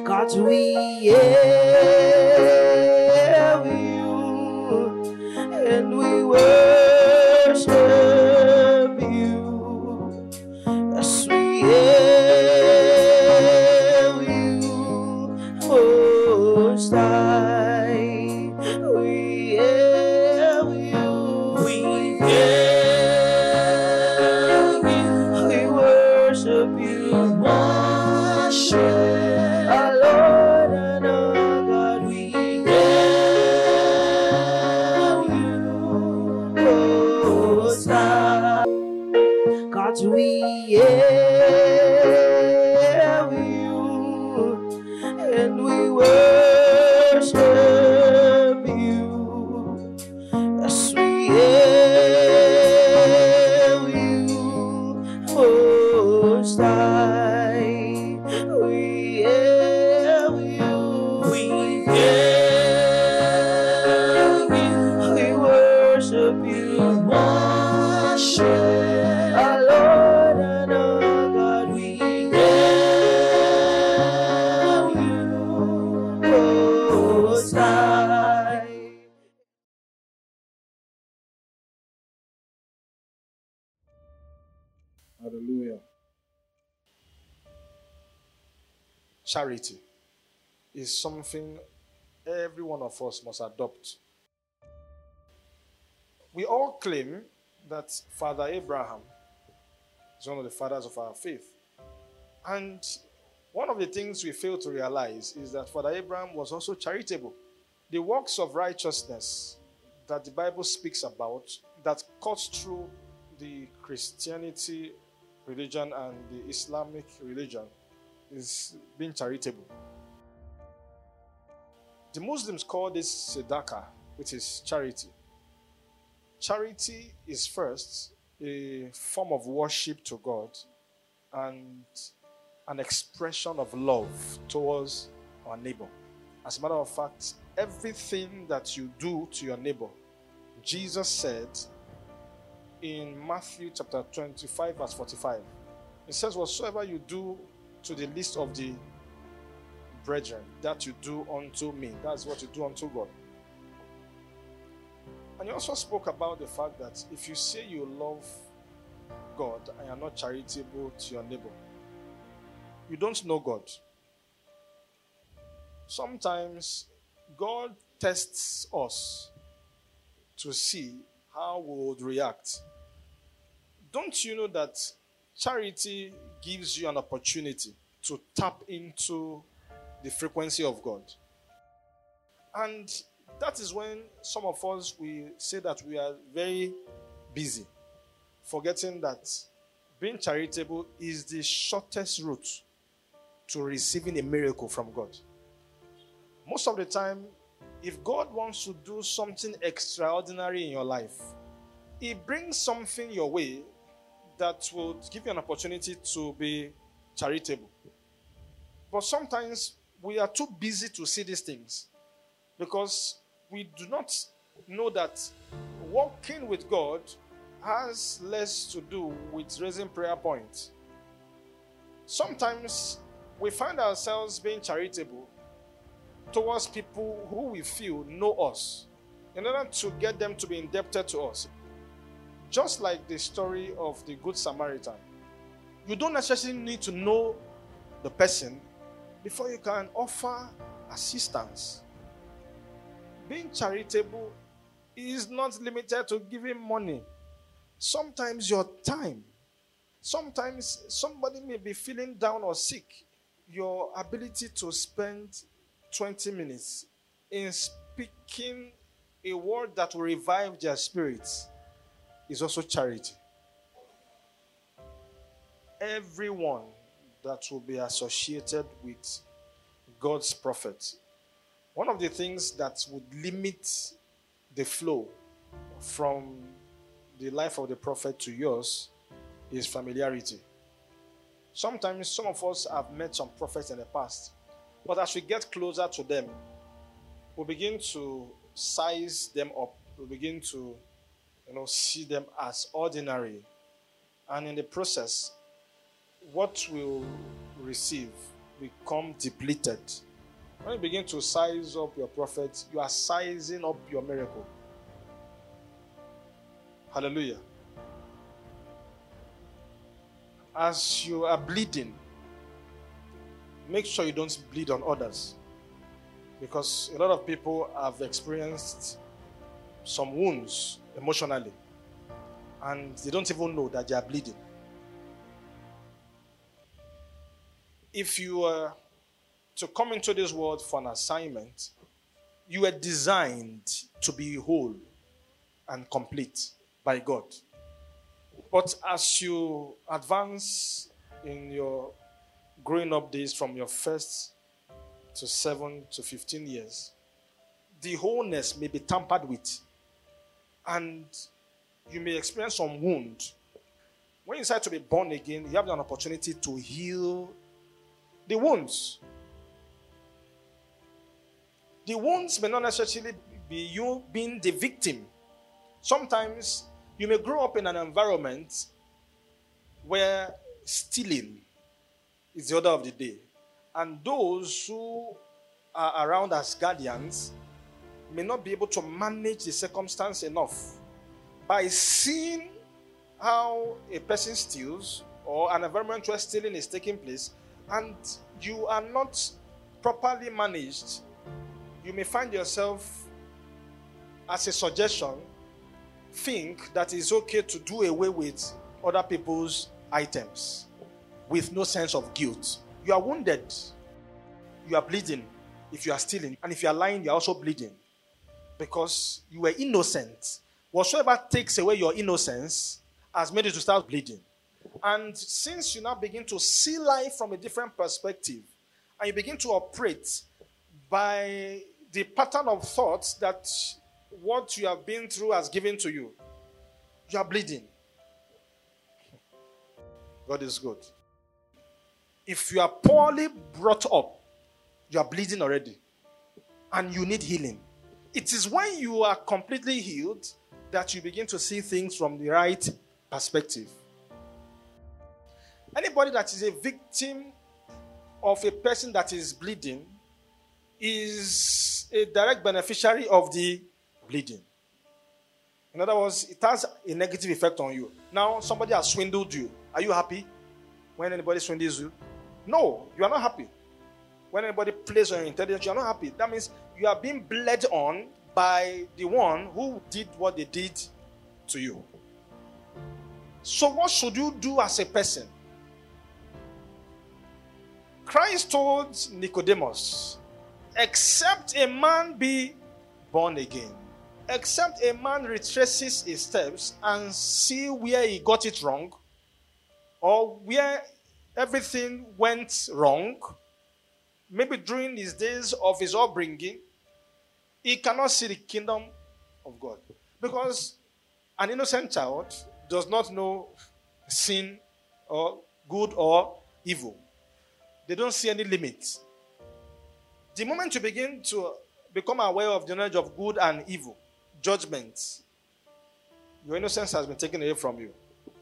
God, we hail you and we worship you. Yes, we hail you, Most High. We hail you. We hail you. We worship you. Worship our Lord and our God. We hail you, Most High. God, we hail you and we worship you. Yes, we hail you, Most High. We hail you. We hail you. We worship you. Worship our Lord and our God. We hail you, Most High. Hallelujah. Charity is something every one of us must adopt. We all claim that Father Abraham is one of the fathers of our faith. And one of the things we fail to realize is that Father Abraham was also charitable. The works of righteousness that the Bible speaks about that cuts through the Christianity religion and the Islamic religion is being charitable. The Muslims call this tzedakah, which is charity. Charity is first a form of worship to God and an expression of love towards our neighbor. As a matter of fact, everything that you do to your neighbor, Jesus said in Matthew chapter 25 verse 45, it says, whatsoever you do to the least of the brethren, that you do unto me. That's what you do unto God. And he also spoke about the fact that if you say you love God and you are not charitable to your neighbor, you don't know God. Sometimes God tests us to see how we would react. Don't you know that charity gives you an opportunity to tap into the frequency of God? And that is when some of us, we say that we are very busy, forgetting that being charitable is the shortest route to receiving a miracle from God. Most of the time, if God wants to do something extraordinary in your life, He brings something your way that will give you an opportunity to be charitable. But sometimes we are too busy to see these things because we do not know that walking with God has less to do with raising prayer points. Sometimes we find ourselves being charitable towards people who we feel know us in order to get them to be indebted to us. Just like the story of the Good Samaritan. You don't necessarily need to know the person before you can offer assistance. Being charitable is not limited to giving money. Sometimes your time. Sometimes somebody may be feeling down or sick. Your ability to spend 20 minutes in speaking a word that will revive their spirits is also charity. Everyone that will be associated with God's prophet, one of the things that would limit the flow from the life of the prophet to yours is familiarity. Sometimes some of us have met some prophets in the past, but as we get closer to them, we begin to size them up. We begin to see them as ordinary. And in the process, what we'll receive become depleted. When you begin to size up your prophet, you are sizing up your miracle. Hallelujah. As you are bleeding, make sure you don't bleed on others. Because a lot of people have experienced some wounds emotionally, and they don't even know that they are bleeding. If you were to come into this world for an assignment, you were designed to be whole and complete by God. But as you advance in your growing up days from your first to 7 to 15 years, the wholeness may be tampered with, and you may experience some wound. When you decide to be born again, you have an opportunity to heal the wounds. The wounds may not necessarily be you being the victim. Sometimes you may grow up in an environment where stealing is the order of the day. And those who are around as guardians may not be able to manage the circumstance enough. By seeing how a person steals or an environment where stealing is taking place, and you are not properly managed, you may find yourself, as a suggestion, think that it's okay to do away with other people's items with no sense of guilt. You are wounded. You are bleeding if you are stealing. And if you are lying, you are also bleeding. Because you were innocent. Whatsoever takes away your innocence has made you to start bleeding. And since you now begin to see life from a different perspective, and you begin to operate by the pattern of thoughts that what you have been through has given to you, you are bleeding. God is good. If you are poorly brought up, you are bleeding already. And you need healing. It is when you are completely healed that you begin to see things from the right perspective. Anybody that is a victim of a person that is bleeding is a direct beneficiary of the bleeding. In other words, it has a negative effect on you. Now, somebody has swindled you. Are you happy when anybody swindles you? No, you are not happy. When anybody plays on your intelligence, you are not happy. That means you are being bled on by the one who did what they did to you. So what should you do as a person? Christ told Nicodemus, except a man be born again, except a man retraces his steps and see where he got it wrong, or where everything went wrong, maybe during his days of his upbringing, he cannot see the kingdom of God. Because an innocent child does not know sin or good or evil. They don't see any limits. The moment you begin to become aware of the knowledge of good and evil, judgment, your innocence has been taken away from you.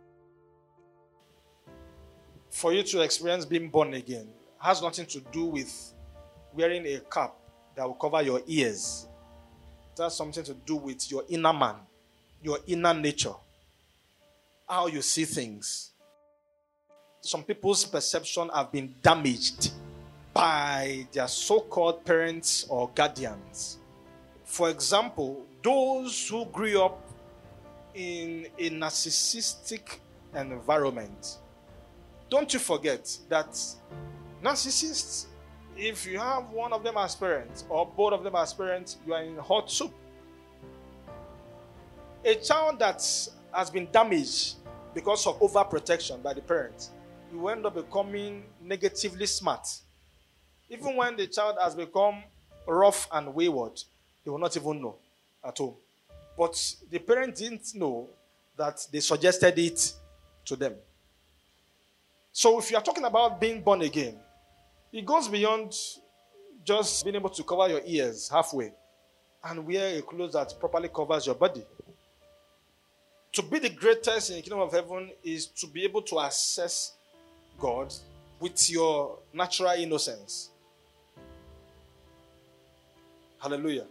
For you to experience being born again has nothing to do with wearing a cap that will cover your ears. It has something to do with your inner man, your inner nature, how you see things. Some people's perception have been damaged by their so-called parents or guardians. For example, those who grew up in a narcissistic environment. Don't you forget that narcissists, if you have one of them as parents or both of them as parents, you are in hot soup. A child that has been damaged because of overprotection by the parents, you end up becoming negatively smart. Even when the child has become rough and wayward, they will not even know at all. But the parent didn't know that they suggested it to them. So if you are talking about being born again, it goes beyond just being able to cover your ears halfway and wear a clothes that properly covers your body. To be the greatest in the kingdom of heaven is to be able to access God with your natural innocence. Hallelujah.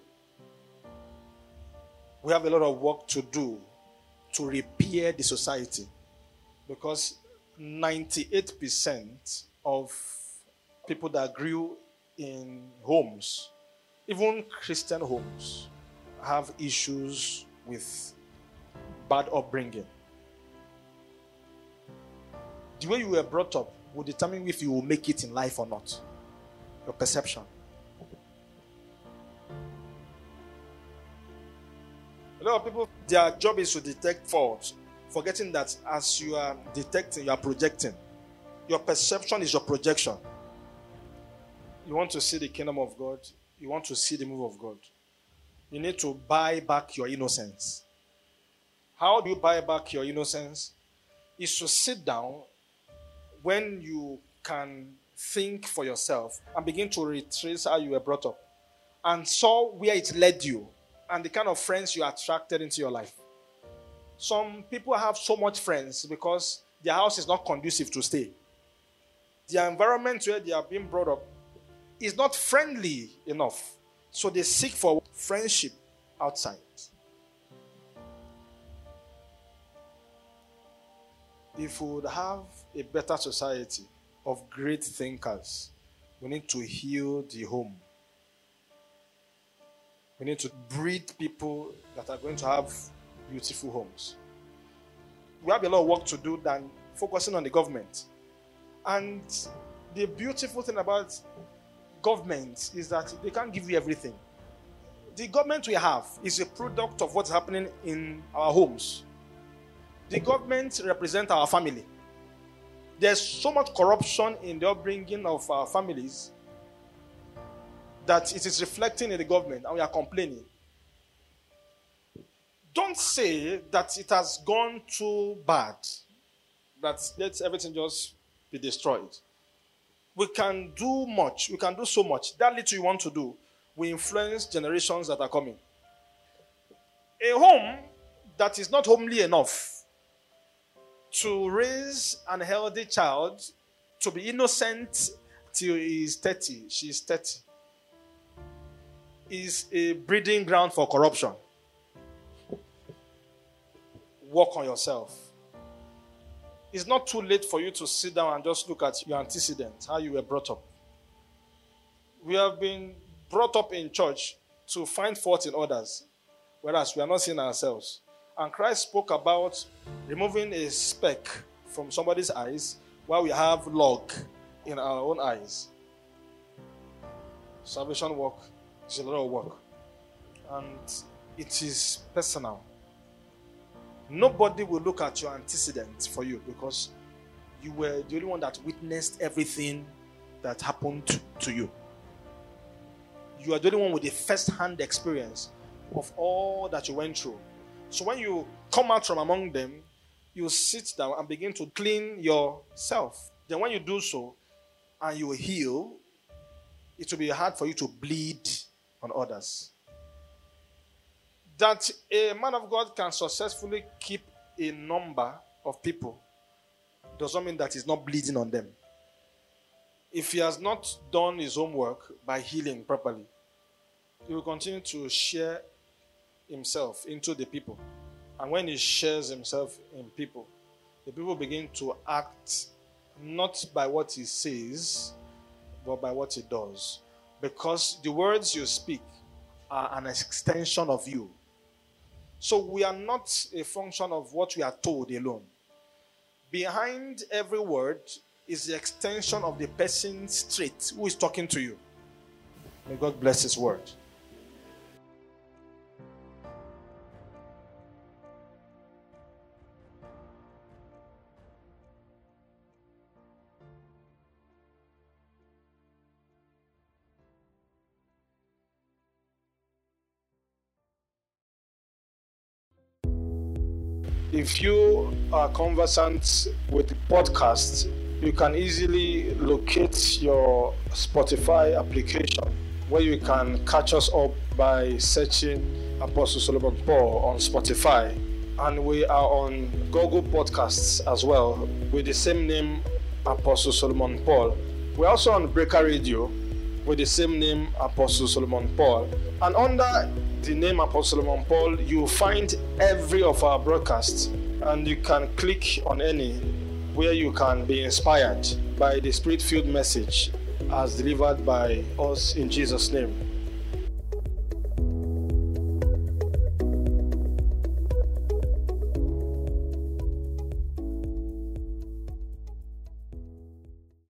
We have a lot of work to do to repair the society, because 98% of people that grew in homes, even Christian homes, have issues with bad upbringing. The way you were brought up will determine if you will make it in life or not. Your perception. A lot of people, their job is to detect faults, forgetting that as you are detecting, you are projecting. Your perception is your projection. You want to see the kingdom of God. You want to see the move of God. You need to buy back your innocence. How do you buy back your innocence? Is to sit down when you can think for yourself and begin to retrace how you were brought up and saw where it led you and the kind of friends you attracted into your life. Some people have so much friends because their house is not conducive to stay. The environment where they are being brought up is not friendly enough. So they seek for friendship outside. If we would have a better society of great thinkers, we need to heal the home. We need to breed people that are going to have beautiful homes. We have a lot of work to do than focusing on the government. And the beautiful thing about government is that they can't give you everything. The government we have is a product of what's happening in our homes. The government represents our family. There's so much corruption in the upbringing of our families that it is reflecting in the government, and we are complaining. Don't say that it has gone too bad, that let everything just be destroyed. We can do much. We can do so much. That little you want to do will influence generations that are coming. A home that is not homely enough to raise an healthy child to be innocent till he is 30, she is 30, is a breeding ground for corruption. Work on yourself. It's not too late for you to sit down and just look at your antecedents, how you were brought up. We have been brought up in church to find fault in others, whereas we are not seeing ourselves. And Christ spoke about removing a speck from somebody's eyes while we have log in our own eyes. Salvation work is a lot of work. And it is personal. Nobody will look at your antecedents for you because you were the only one that witnessed everything that happened to you. You are the only one with the first-hand experience of all that you went through. So when you come out from among them, you sit down and begin to clean yourself. Then when you do so and you heal, it will be hard for you to bleed on others. That a man of God can successfully keep a number of people does not mean that he's not bleeding on them. If he has not done his homework by healing properly, he will continue to share himself into the people. And when he shares himself in people, the people begin to act not by what he says, but by what he does. Because the words you speak are an extension of you. So we are not a function of what we are told alone. Behind every word is the extension of the person's trait who is talking to you. May God bless his word. If you are conversant with the podcast, you can easily locate your Spotify application where you can catch us up by searching Apostle Solomon Paul on Spotify. And we are on Google Podcasts as well with the same name, Apostle Solomon Paul. We're also on Breaker Radio with the same name, Apostle Solomon Paul. And under the name Apostle Solomon Paul, you'll find every of our broadcasts, and you can click on any where you can be inspired by the Spirit-filled message as delivered by us in Jesus' name.